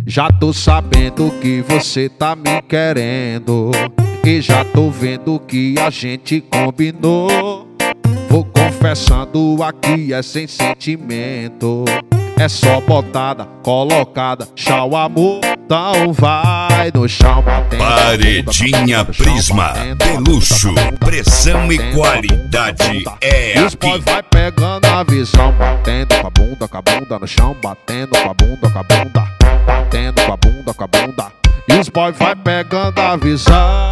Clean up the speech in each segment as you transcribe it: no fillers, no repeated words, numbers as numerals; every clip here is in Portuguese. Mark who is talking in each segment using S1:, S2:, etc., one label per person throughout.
S1: Já tô sabendo que você tá me querendo e já tô vendo que a gente combinou. Vou confessando aqui, é sem sentimento, é só botada, colocada, tchau amor. Então vai no chão batendo.
S2: Paredinha Prisma, de luxo, pressão e qualidade é
S1: aqui. Os boy vai pegando a visão, batendo com a bunda no chão, batendo com a bunda, batendo com a bunda. E os boy vai pegando a visão.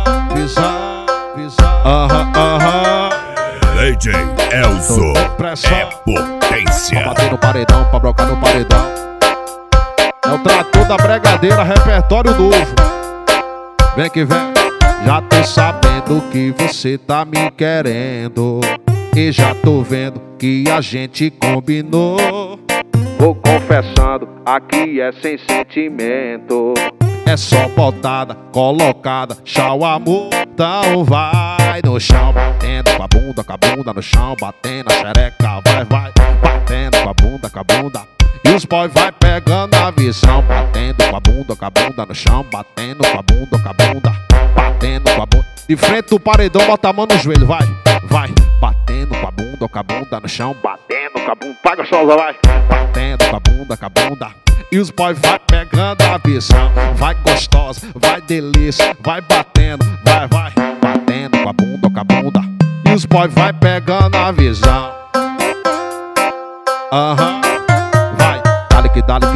S2: DJ Elzo é potência.
S1: Pra bater no paredão, pra brocar no paredão. É o trator da bregadeira, repertório novo. Vem que vem. Já tô sabendo que você tá me querendo e já tô vendo que a gente combinou. Vou confessando, aqui é sem sentimento, é só botada, colocada, tchau amor. Então vai no chão, batendo com a bunda no chão, batendo a xereca, vai, batendo com a bunda. E os boy vai pegando a visão, batendo com a bunda no chão, batendo com a bunda, batendo com a bunda. De frente do paredão, bota a mão no joelho, vai, batendo com a bunda no chão, batendo com a bunda, vai gostosa, vai, batendo com a bunda. E os boy vai pegando a visão, vai gostosa, vai delícia, vai batendo, vai, batendo com a bunda. E os boy vai pegando a visão. Vai, dale que dale,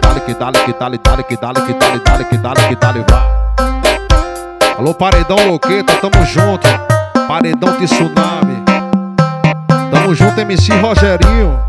S1: vai. Alô paredão Loqueta, tamo junto. Paredão de Tsunami. Tamo junto MC Rogerinho.